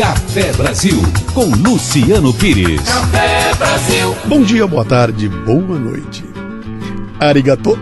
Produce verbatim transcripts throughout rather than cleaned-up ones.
Café Brasil, com Luciano Pires. Café Brasil. Bom dia, boa tarde, boa noite. Arigato.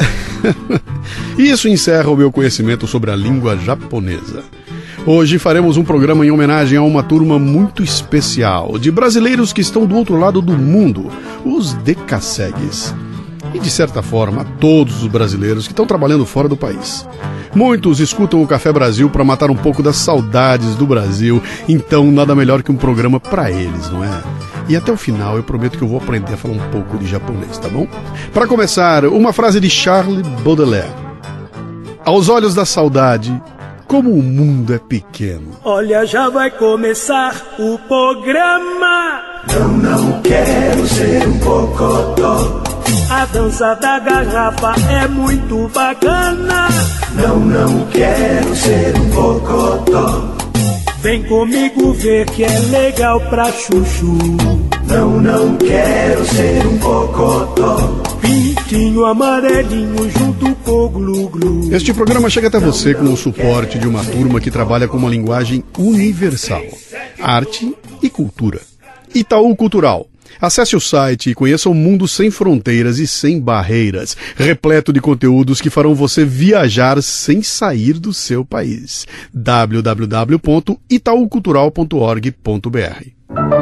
E isso encerra o meu conhecimento sobre a língua japonesa. Hoje faremos um programa em homenagem a uma turma muito especial de brasileiros que estão do outro lado do mundo, os decassegues. E, de certa forma, a todos os brasileiros que estão trabalhando fora do país. Muitos escutam o Café Brasil para matar um pouco das saudades do Brasil, então nada melhor que um programa para eles, não é? E até o final eu prometo que eu vou aprender a falar um pouco de japonês, tá bom? Para começar, uma frase de Charles Baudelaire. Aos olhos da saudade, como o mundo é pequeno. Olha, já vai começar o programa. Eu não quero ser um bocotó. A dança da garrafa é muito bacana. Não, não quero ser um bocotó. Vem comigo ver que é legal pra chuchu. Não, não quero ser um bocotó. Pintinho amarelinho junto com o glu-glu. Este programa chega até você com o suporte de uma turma que trabalha com uma linguagem universal, arte e cultura. Itaú Cultural. Acesse o site e conheça um mundo sem fronteiras e sem barreiras, repleto de conteúdos que farão você viajar sem sair do seu país. w w w ponto itaú cultural ponto org ponto b r.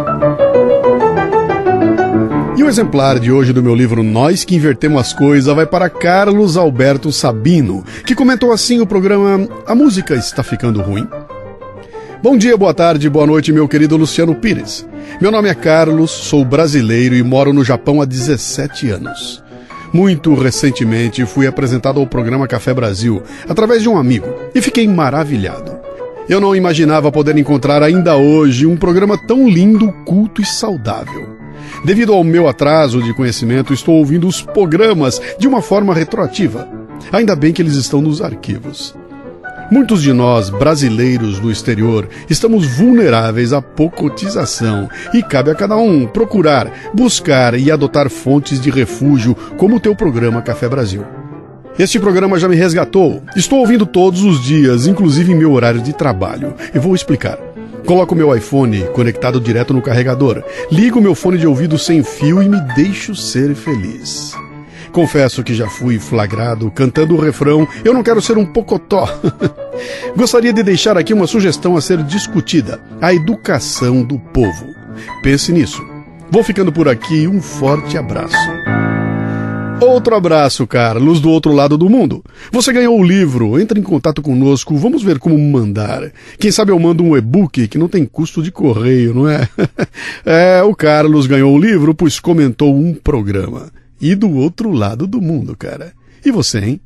E o exemplar de hoje do meu livro Nós que Invertemos as Coisas vai para Carlos Alberto Sabino, que comentou assim o programa A Música Está Ficando Ruim? Bom dia, boa tarde, boa noite, meu querido Luciano Pires. Meu nome é Carlos, sou brasileiro e moro no Japão há dezessete anos. Muito recentemente fui apresentado ao programa Café Brasil, através de um amigo, e fiquei maravilhado. Eu não imaginava poder encontrar ainda hoje um programa tão lindo, culto e saudável. Devido ao meu atraso de conhecimento, estou ouvindo os programas de uma forma retroativa. Ainda bem que eles estão nos arquivos. Muitos de nós, brasileiros no exterior, estamos vulneráveis à pocotização e cabe a cada um procurar, buscar e adotar fontes de refúgio como o teu programa Café Brasil. Este programa já me resgatou. Estou ouvindo todos os dias, inclusive em meu horário de trabalho. Eu vou explicar. Coloco meu iPhone conectado direto no carregador, ligo meu fone de ouvido sem fio e me deixo ser feliz. Confesso que já fui flagrado cantando o refrão Eu não quero ser um pocotó. Gostaria de deixar aqui uma sugestão a ser discutida: a educação do povo. Pense nisso. Vou ficando por aqui, um forte abraço. Outro abraço, Carlos, do outro lado do mundo. Você ganhou o livro, entre em contato conosco, vamos ver como mandar. Quem sabe eu mando um e-book que não tem custo de correio, não é? É, o Carlos ganhou o livro, pois comentou um programa. E do outro lado do mundo, cara. E você, hein?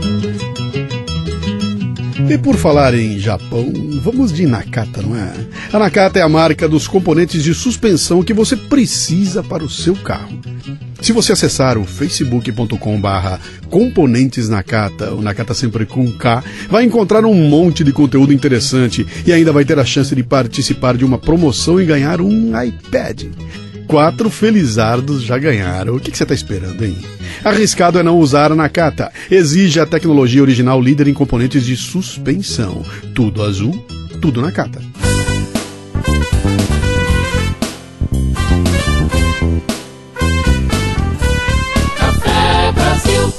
E por falar em Japão, vamos de Nakata, não é? A Nakata é a marca dos componentes de suspensão que você precisa para o seu carro. Se você acessar o facebook ponto com barra componentes Nakata, o Nakata sempre com K, vai encontrar um monte de conteúdo interessante e ainda vai ter a chance de participar de uma promoção e ganhar um iPad. Quatro felizardos já ganharam. O que você está esperando, hein? Arriscado é não usar a Nakata. Exige a tecnologia original líder em componentes de suspensão. Tudo azul, tudo Nakata. Café Brasil.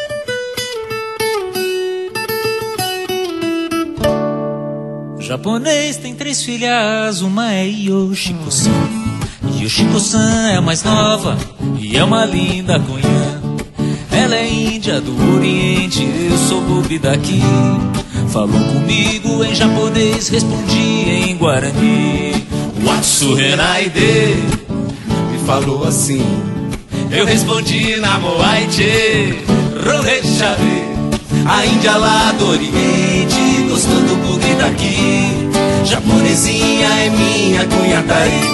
O japonês tem três filhas, uma é Yoshiko-san. Yoshiko-san é a mais nova e é uma linda cunhã. Ela é índia do Oriente, eu sou pobre daqui. Falou comigo em japonês, respondi em Guarani. Watsurenaide, me falou assim. eu respondi na Moaite. Rorechabe, a índia lá do Oriente gostou do bug daqui. Japonesinha é minha cunha daí.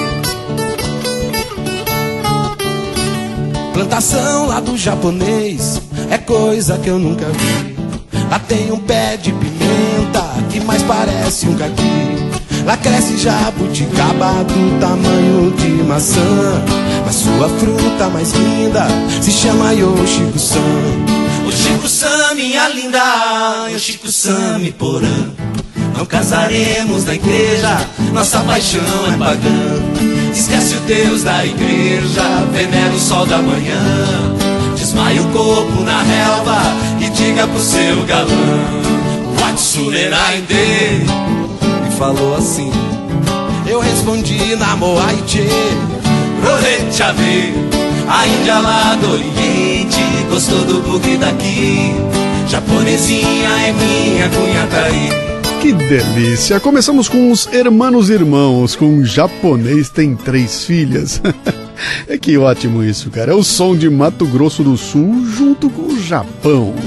Plantação lá do japonês é coisa que eu nunca vi. Lá tem um pé de pimenta que mais parece um caqui. Lá cresce jabuticaba do tamanho de maçã. Mas sua fruta mais linda se chama Yoshiko-san. Yoshiko-san, minha linda, Yoshiko-san, me porã. Não casaremos na igreja, nossa paixão é pagã. Esquece o Deus da igreja, venera o sol da manhã. Desmaia o corpo na relva e diga pro seu galã: Watsunerinde. E falou assim, eu respondi na Moaiche, Rorechave. A Índia lá do Oriente gostou do bug daqui. Japonesinha é minha cunha tá aí. Que delícia! Começamos com os Hermanos Irmãos, com um japonês tem três filhas. É que ótimo isso, cara. É o som de Mato Grosso do Sul junto com o Japão.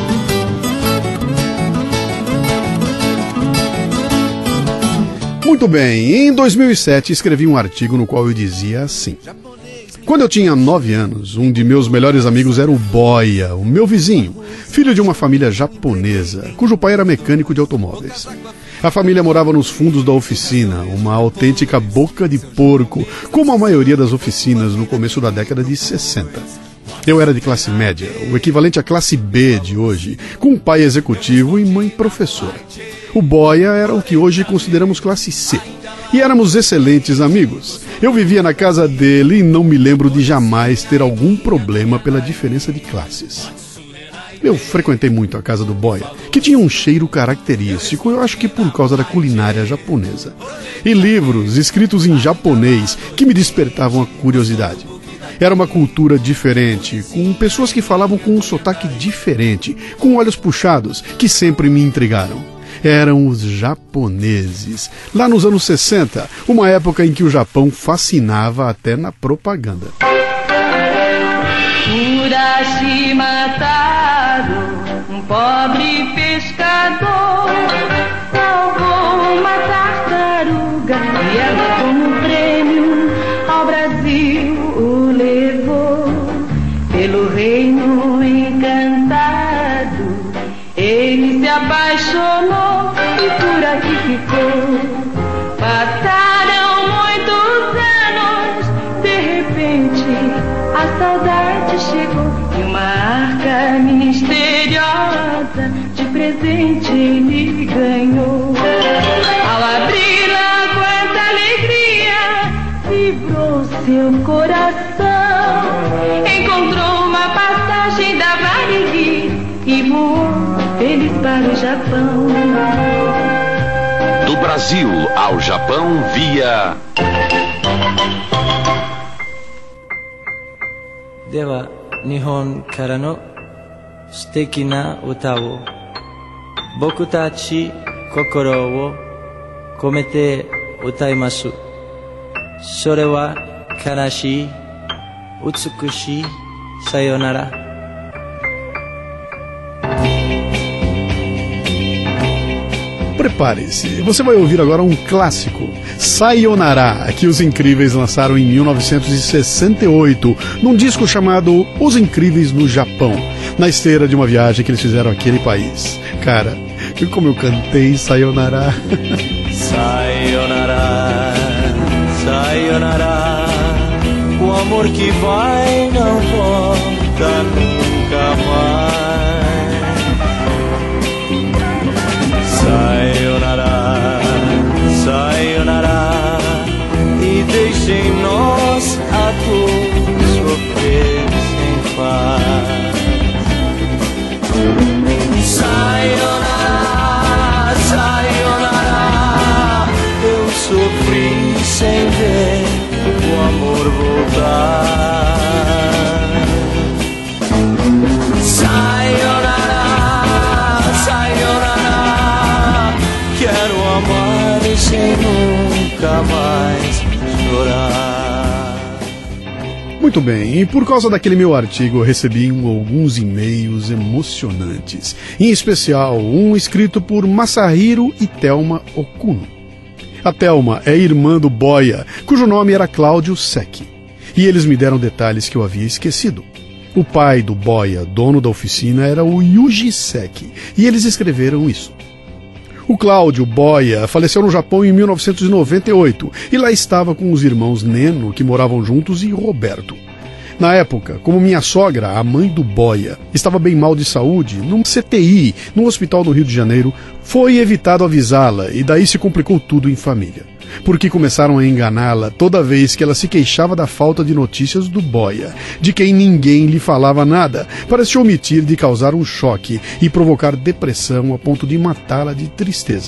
Muito bem, em dois mil e sete escrevi um artigo no qual eu dizia assim: quando eu tinha nove anos, um de meus melhores amigos era o Boia, o meu vizinho, filho de uma família japonesa, cujo pai era mecânico de automóveis. A família morava nos fundos da oficina, uma autêntica boca de porco, como a maioria das oficinas no começo da década de sessenta. Eu era de classe média, o equivalente à classe B de hoje, com pai executivo e mãe professora. O Boia era o que hoje consideramos classe C. E éramos excelentes amigos. Eu vivia na casa dele e não me lembro de jamais ter algum problema pela diferença de classes. Eu frequentei muito a casa do Boia, que tinha um cheiro característico, eu acho que por causa da culinária japonesa. E livros escritos em japonês que me despertavam a curiosidade. Era uma cultura diferente, com pessoas que falavam com um sotaque diferente, com olhos puxados, que sempre me intrigaram. Eram os japoneses, lá nos anos sessenta, uma época em que o Japão fascinava até na propaganda. Urashi mataram um pobre pescador, salvou uma tartaruga e ela como prêmio ao Brasil o levou. Pelo reino encantado ele se apaixonou e por aqui ficou. Passaram muitos anos, de repente a saudade chegou e uma arca misteriosa de presente ele ganhou. Ao abri-la, quanta alegria vibrou seu coração. Encontrou uma passagem da Varig e voou feliz para o Japão. Do Brasil ao Japão via... Dewa, Nihon kara no suteki na uta wo boku tachi kokoro wo komete utaimasu. Sore wa kanashii, utsukushii, sayonara. Prepare-se, você vai ouvir agora um clássico, Sayonara, que os Incríveis lançaram em mil novecentos e sessenta e oito, num disco chamado Os Incríveis no Japão, na esteira de uma viagem que eles fizeram àquele país. Cara, como eu cantei Sayonara. Sayonara, sayonara, o amor que vai não volta nunca mais. Sayonara, sayonara, e deixem-nos a todos sofrer sem paz. Sayonara, sayonara, eu sofri sem ver o amor voltar. Sayonara, sayonara, quero amar sem nunca mais chorar. Muito bem, e por causa daquele meu artigo eu recebi um, alguns e-mails emocionantes, em especial um escrito por Masahiro e Thelma Okuno. A Thelma é irmã do Boia, cujo nome era Cláudio Sec, e eles me deram detalhes que eu havia esquecido. O pai do Boia, dono da oficina, era o Yuji Sec, e eles escreveram isso. O Cláudio Boia faleceu no Japão em mil novecentos e noventa e oito, e lá estava com os irmãos Neno, que moravam juntos, e Roberto. Na época, como minha sogra, a mãe do Boia, estava bem mal de saúde, num C T I, num hospital no Rio de Janeiro, foi evitado avisá-la e daí se complicou tudo em família. Porque começaram a enganá-la toda vez que ela se queixava da falta de notícias do Boia, de quem ninguém lhe falava nada, para se omitir de causar um choque e provocar depressão a ponto de matá-la de tristeza.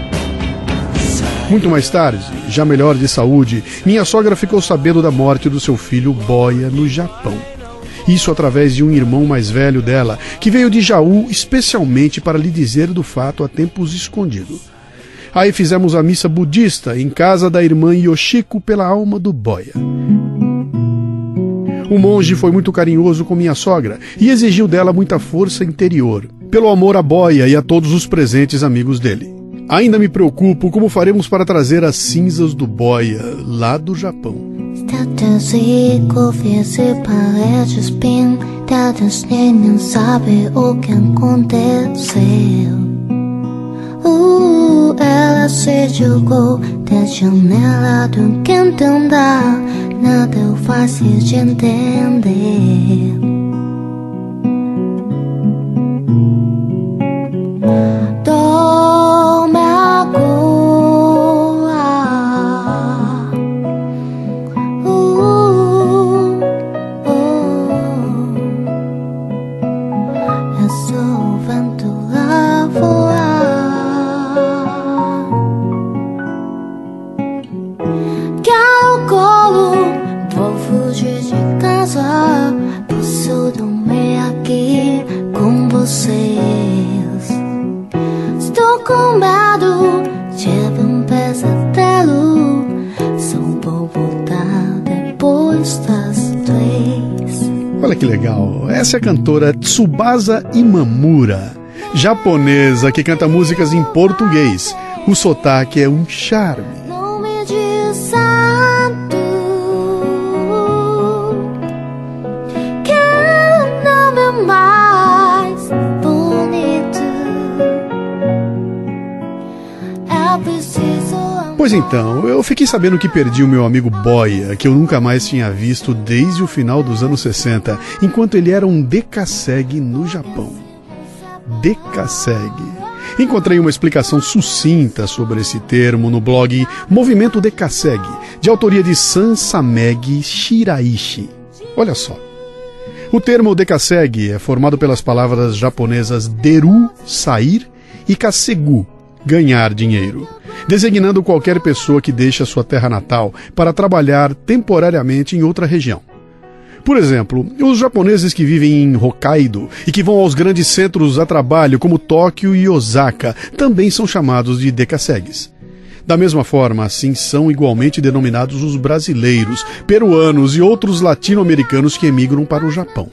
Muito mais tarde, já melhor de saúde, minha sogra ficou sabendo da morte do seu filho Boia no Japão. Isso através de um irmão mais velho dela, que veio de Jaú especialmente para lhe dizer do fato há tempos escondido. Aí fizemos a missa budista em casa da irmã Yoshiko pela alma do Boia. O monge foi muito carinhoso com minha sogra e exigiu dela muita força interior, pelo amor a Boia e a todos os presentes amigos dele. Ainda me preocupo como faremos para trazer as cinzas do Boia lá do Japão. Uh, ela se jogou da janela de um quinto andar, nada é fácil de entender. Dorme agora. Uh, oh. É só o vento lá voar. Quero colo, vou fugir de casa. Posso dormir aqui com vocês. Estou com medo, tive um pesadelo. Só vou voltar depois das três. Olha que legal, essa é a cantora Tsubasa Imamura, japonesa que canta músicas em português. O sotaque é um charme. Não me diz santo, que não é mais bonito. É preciso amar. Pois então, eu fiquei sabendo que perdi o meu amigo Boia, que eu nunca mais tinha visto desde o final dos anos sessenta, enquanto ele era um Dekaseg no Japão. Dekaseg. Encontrei uma explicação sucinta sobre esse termo no blog Movimento Dekaseg, de autoria de Sansameg Shiraishi. Olha só. O termo Dekaseg é formado pelas palavras japonesas deru, sair, e kasegu, ganhar dinheiro, designando qualquer pessoa que deixa sua terra natal para trabalhar temporariamente em outra região. Por exemplo, os japoneses que vivem em Hokkaido e que vão aos grandes centros a trabalho como Tóquio e Osaka também são chamados de Dekasegs. Da mesma forma, assim são igualmente denominados os brasileiros, peruanos e outros latino-americanos que emigram para o Japão.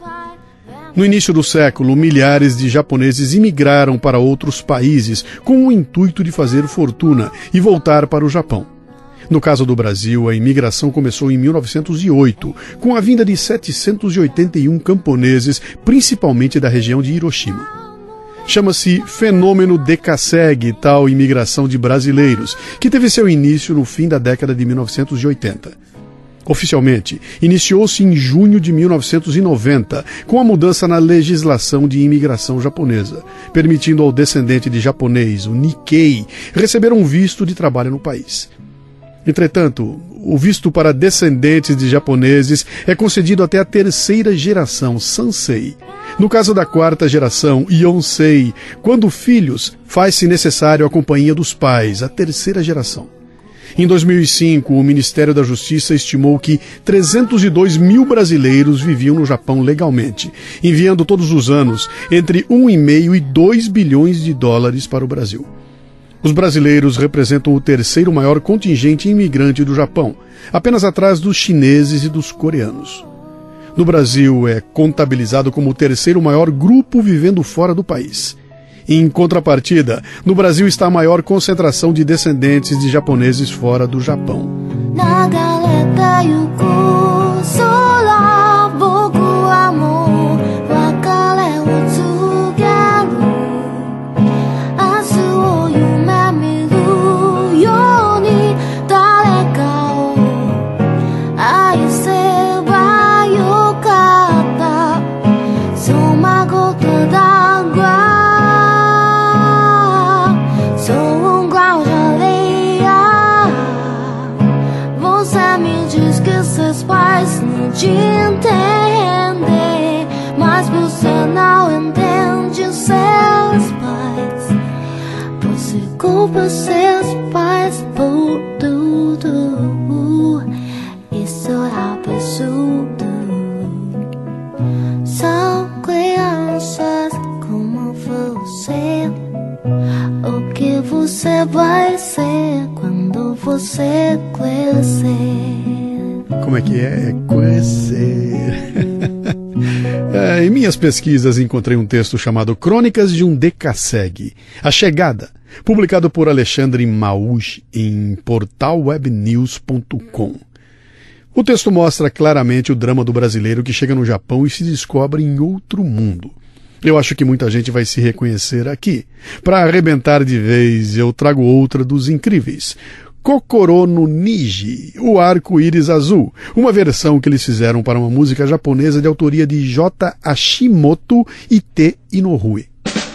No início do século, milhares de japoneses imigraram para outros países com o intuito de fazer fortuna e voltar para o Japão. No caso do Brasil, a imigração começou em mil novecentos e oito, com a vinda de setecentos e oitenta e um camponeses, principalmente da região de Hiroshima. Chama-se fenômeno Dekaseg, tal imigração de brasileiros, que teve seu início no fim da década de mil novecentos e oitenta. Oficialmente, iniciou-se em junho de mil novecentos e noventa, com a mudança na legislação de imigração japonesa, permitindo ao descendente de japonês, o Nikkei, receber um visto de trabalho no país. Entretanto, o visto para descendentes de japoneses é concedido até a terceira geração, Sansei. No caso da quarta geração, Yonsei, quando filhos, faz-se necessário a companhia dos pais, a terceira geração. Em dois mil e cinco, o Ministério da Justiça estimou que trezentos e dois mil brasileiros viviam no Japão legalmente, enviando todos os anos entre um vírgula cinco e dois bilhões de dólares para o Brasil. Os brasileiros representam o terceiro maior contingente imigrante do Japão, apenas atrás dos chineses e dos coreanos. No Brasil, é contabilizado como o terceiro maior grupo vivendo fora do país. Em contrapartida, no Brasil está a maior concentração de descendentes de japoneses fora do Japão. Ai, você vai, te entender, mas você não entende seus pais. Você culpa seus pais por tudo. Isso é absurdo. São crianças como você. O que você vai ser quando você crescer? Como é que é? Crescer. É, em minhas pesquisas encontrei um texto chamado Crônicas de um Decassegue, A Chegada, publicado por Alexandre Mauch em portal web news ponto com. O texto mostra claramente o drama do brasileiro que chega no Japão e se descobre em outro mundo. Eu acho que muita gente vai se reconhecer aqui. Para arrebentar de vez, eu trago outra dos incríveis. Kokoro no Niji, o arco-íris azul, uma versão que eles fizeram para uma música japonesa de autoria de J. Hashimoto e T. Inoue.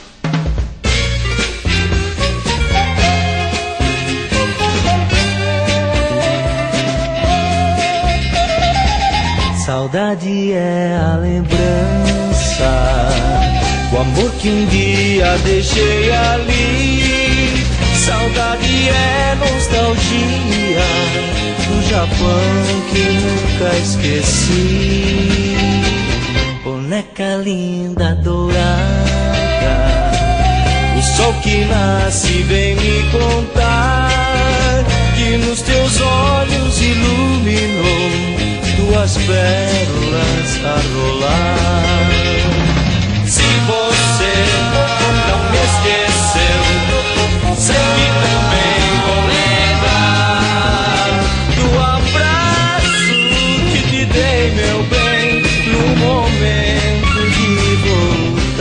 Saudade é a lembrança, o amor que um dia deixei ali. Saudade é nostalgia do Japão que nunca esqueci. Boneca linda dourada, o sol que nasce vem me contar que nos teus olhos iluminou duas pérolas a rolar. Se você não me esqueceu, sei que também vou lembrar do abraço que te dei, meu bem, no momento de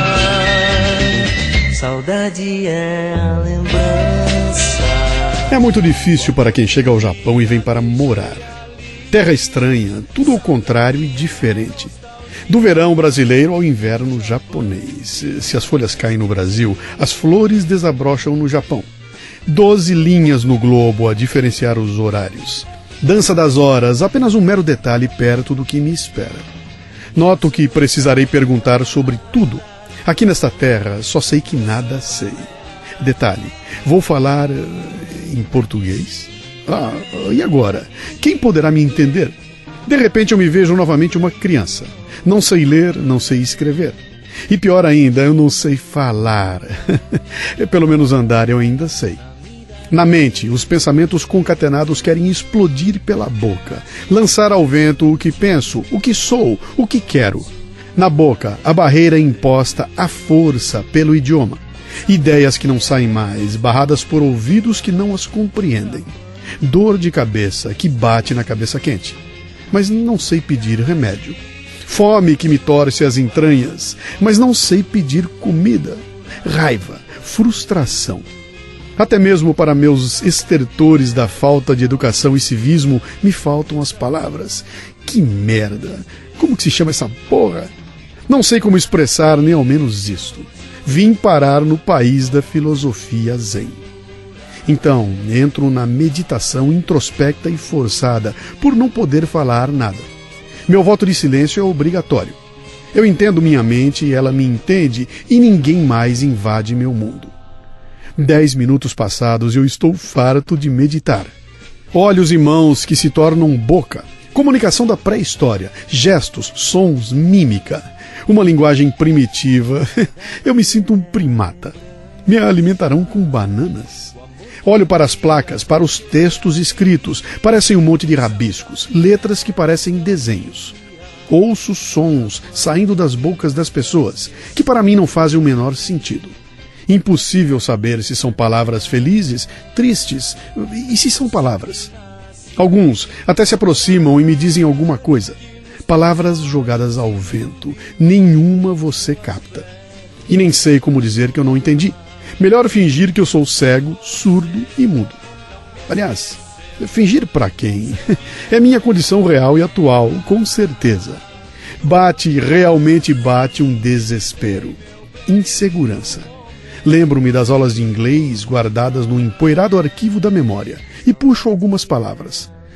voltar. Saudade é a lembrança. É muito difícil para quem chega ao Japão e vem para morar. Terra estranha, tudo ao contrário e diferente. Do verão brasileiro ao inverno japonês. Se as folhas caem no Brasil, as flores desabrocham no Japão. Doze linhas no globo a diferenciar os horários. Dança das horas, apenas um mero detalhe perto do que me espera. Noto que precisarei perguntar sobre tudo. Aqui nesta terra, só sei que nada sei. Detalhe, vou falar em português? Ah, e agora? Quem poderá me entender? De repente eu me vejo novamente uma criança. Não sei ler, não sei escrever. E pior ainda, eu não sei falar. Pelo menos andar eu ainda sei. Na mente, os pensamentos concatenados querem explodir pela boca, lançar ao vento o que penso, o que sou, o que quero. Na boca, a barreira imposta à força pelo idioma. Ideias que não saem mais, barradas por ouvidos que não as compreendem. Dor de cabeça que bate na cabeça quente. Mas não sei pedir remédio. Fome que me torce as entranhas, mas não sei pedir comida. Raiva, frustração. Até mesmo para meus estertores da falta de educação e civismo me faltam as palavras. Que merda! Como que se chama essa porra? Não sei como expressar nem ao menos isto. Vim parar no país da filosofia zen. Então, entro na meditação introspecta e forçada por não poder falar nada. Meu voto de silêncio é obrigatório. Eu entendo minha mente e ela me entende e ninguém mais invade meu mundo. Dez minutos passados e eu estou farto de meditar. Olhos e mãos que se tornam boca. Comunicação da pré-história. Gestos, sons, mímica. Uma linguagem primitiva. Eu me sinto um primata. Me alimentarão com bananas? Olho para as placas, para os textos escritos. Parecem um monte de rabiscos. Letras que parecem desenhos. Ouço sons saindo das bocas das pessoas, que para mim não fazem o menor sentido. Impossível saber se são palavras felizes, tristes, e se são palavras. Alguns até se aproximam e me dizem alguma coisa. Palavras jogadas ao vento. Nenhuma você capta. E nem sei como dizer que eu não entendi. Melhor fingir que eu sou cego, surdo e mudo. Aliás, fingir para quem? É minha condição real e atual, com certeza. Bate, realmente bate um desespero. Insegurança. Lembro-me das aulas de inglês guardadas no empoeirado arquivo da memória e puxo algumas palavras.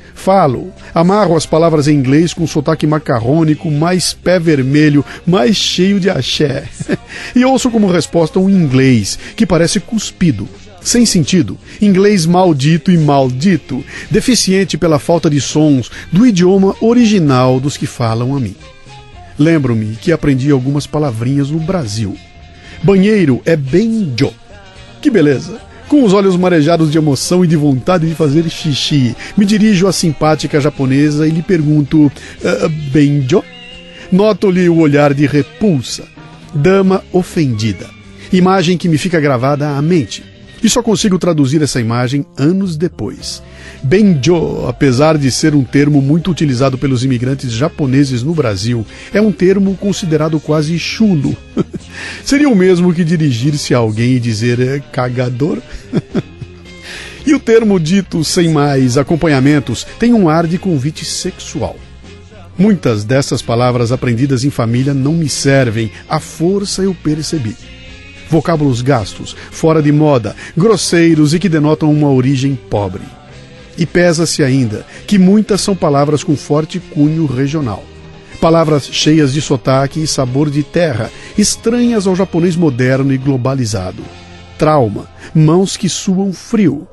Falo, amarro as palavras em inglês com sotaque macarrônico, mais pé vermelho, mais cheio de axé. E ouço como resposta um inglês que parece cuspido, sem sentido, inglês maldito e maldito, deficiente pela falta de sons do idioma original dos que falam a mim. Lembro-me que aprendi algumas palavrinhas no Brasil. Banheiro é benjo. Que beleza! Com os olhos marejados de emoção e de vontade de fazer xixi, me dirijo à simpática japonesa e lhe pergunto: uh, benjo? Noto-lhe o olhar de repulsa. Dama ofendida. Imagem que me fica gravada à mente. E só consigo traduzir essa imagem anos depois. Benjo, apesar de ser um termo muito utilizado pelos imigrantes japoneses no Brasil, é um termo considerado quase chulo. Seria o mesmo que dirigir-se a alguém e dizer cagador? E o termo dito sem mais acompanhamentos tem um ar de convite sexual. Muitas dessas palavras aprendidas em família não me servem, à força eu percebi. Vocábulos gastos, fora de moda, grosseiros e que denotam uma origem pobre. E pesa-se ainda que muitas são palavras com forte cunho regional. Palavras cheias de sotaque e sabor de terra, estranhas ao japonês moderno e globalizado. Trauma, mãos que suam frio.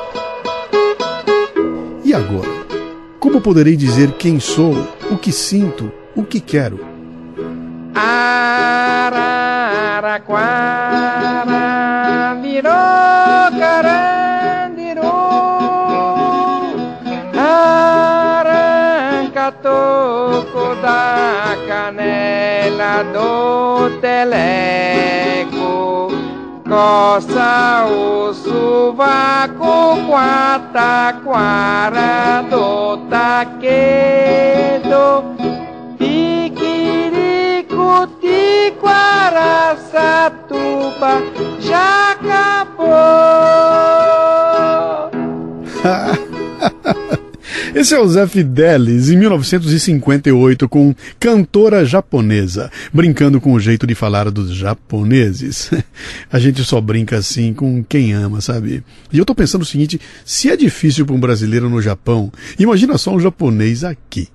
E agora? Como poderei dizer quem sou, o que sinto, o que quero? Araraquara virou carandiru, arranca toco da canela do teleco, coça o sovaco com a taquara do taquedo, piquirico, tiquaraçatuba, já acabou. Esse é o Zé Fidelis, em mil novecentos e cinquenta e oito, com Cantora Japonesa, brincando com o jeito de falar dos japoneses. A gente só brinca assim com quem ama, sabe? E eu tô pensando o seguinte, se é difícil para um brasileiro no Japão, imagina só um japonês aqui.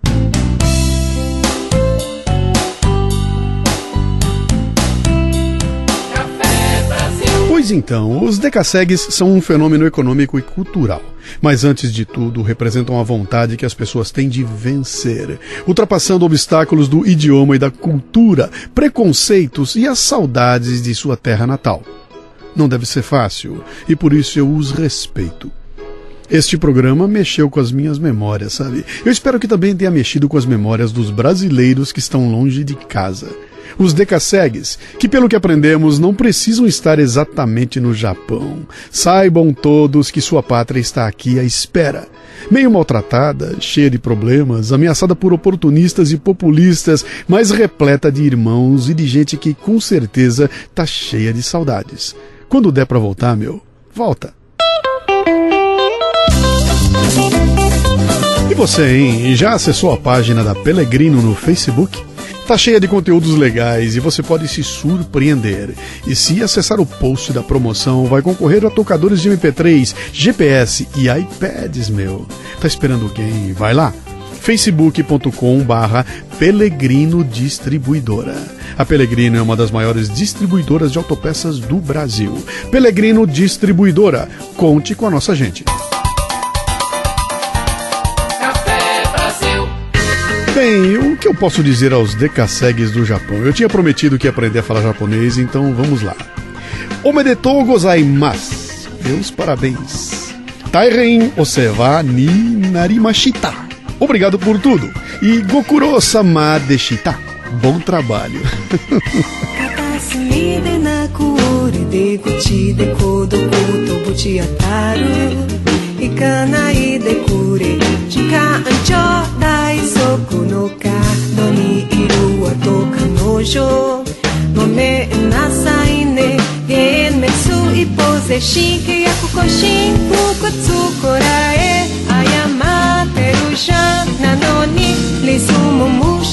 Pois então, os decassegues são um fenômeno econômico e cultural, mas antes de tudo representam a vontade que as pessoas têm de vencer, ultrapassando obstáculos do idioma e da cultura, preconceitos e as saudades de sua terra natal. Não deve ser fácil, e por isso eu os respeito. Este programa mexeu com as minhas memórias, sabe? Eu espero que também tenha mexido com as memórias dos brasileiros que estão longe de casa. Os decassegues, que pelo que aprendemos não precisam estar exatamente no Japão. Saibam todos que sua pátria está aqui à espera. Meio maltratada, cheia de problemas, ameaçada por oportunistas e populistas, mas repleta de irmãos e de gente que com certeza tá cheia de saudades. Quando der pra voltar, meu, volta. E você, hein? Já acessou a página da Pelegrino no Facebook? Tá cheia de conteúdos legais e você pode se surpreender. E se acessar o post da promoção, vai concorrer a tocadores de M P três, G P S e iPads, meu. Tá esperando quem? Vai lá. facebook ponto com barra Pelegrino Distribuidora. A Pelegrino é uma das maiores distribuidoras de autopeças do Brasil. Pelegrino Distribuidora. Conte com a nossa gente. Bem, o que eu posso dizer aos decassegues do Japão? Eu tinha prometido que ia aprender a falar japonês, então vamos lá. Omedetou gozaimasu. Meus parabéns. Tairen osewa ni narimashita. Obrigado por tudo. E gokuro-sama deshita. Bom trabalho.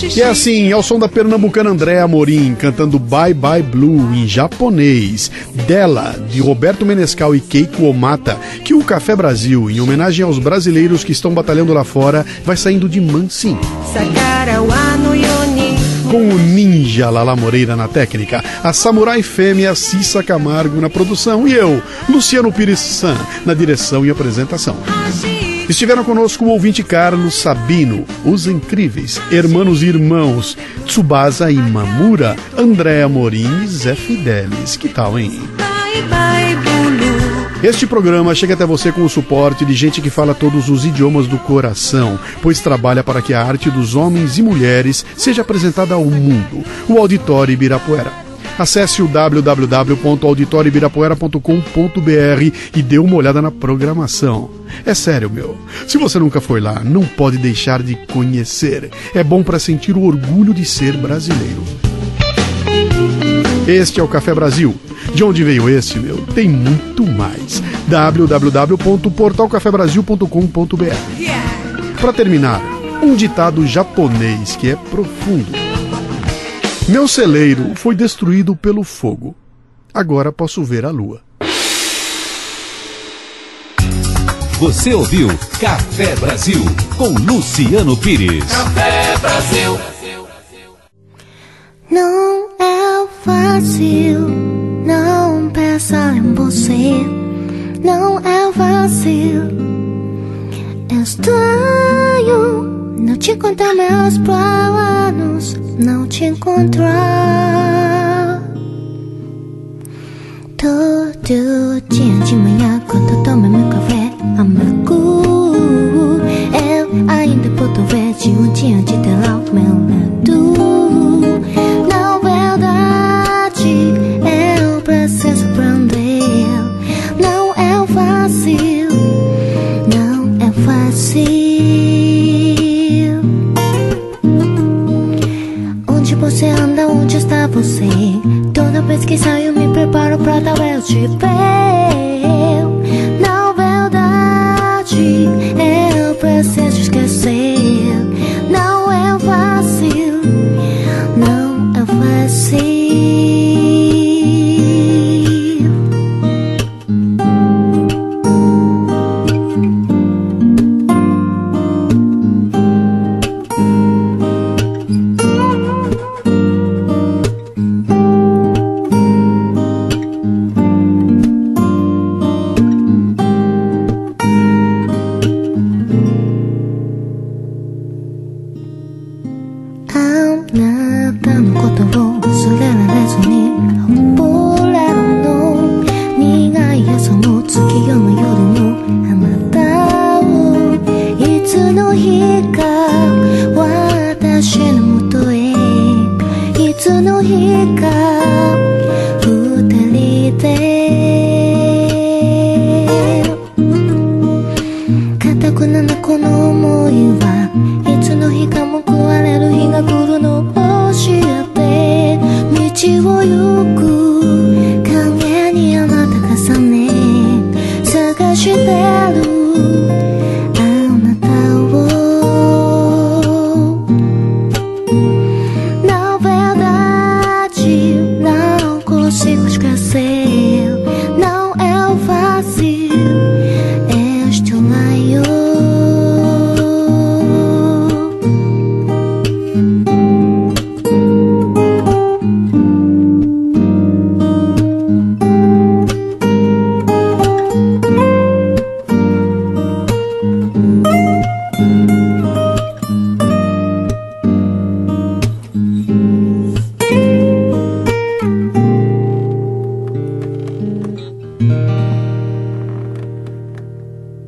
E é assim, ao som da pernambucana Andréa Amorim, cantando Bye Bye Blue em japonês, dela, de Roberto Menescal e Keiko Omata, que o Café Brasil, em homenagem aos brasileiros que estão batalhando lá fora, vai saindo de mansinho. Com o ninja Lala Moreira na técnica, a samurai fêmea Cissa Camargo na produção e eu, Luciano Pires San, na direção e apresentação. Estiveram conosco o ouvinte Carlos Sabino, Os Incríveis, Hermanos e Irmãos, Tsubasa e Mamura, Andréa Amorim e Zé Fidelis. Que tal, hein? Este programa chega até você com o suporte de gente que fala todos os idiomas do coração, pois trabalha para que a arte dos homens e mulheres seja apresentada ao mundo. O Auditório Ibirapuera. Acesse o w w w ponto auditório ibirapuera ponto com ponto b r e dê uma olhada na programação. É sério, meu. Se você nunca foi lá, não pode deixar de conhecer. É bom para sentir o orgulho de ser brasileiro. Este é o Café Brasil. De onde veio esse, meu? Tem muito mais. w w w ponto portal café brasil ponto com ponto b r. Para terminar, um ditado japonês que é profundo. Meu celeiro foi destruído pelo fogo. Agora posso ver a lua. Você ouviu Café Brasil com Luciano Pires. Café Brasil. Não é fácil não pensar em você. Não é fácil. É estranho não te contar meus planos, não te encontrar. Todo dia de manhã quando tomo meu café amargo, eu ainda puedo ver de um dia de ter ao meu lado. Na verdade, eu preciso aprender. Não é fácil, não é fácil. Onde você anda, onde está você? Toda vez que saio me preparo pra talvez te ver. Na verdade, eu preciso esquecer. Não é fácil, não é fácil.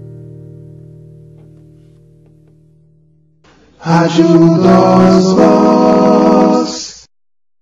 Ajuda os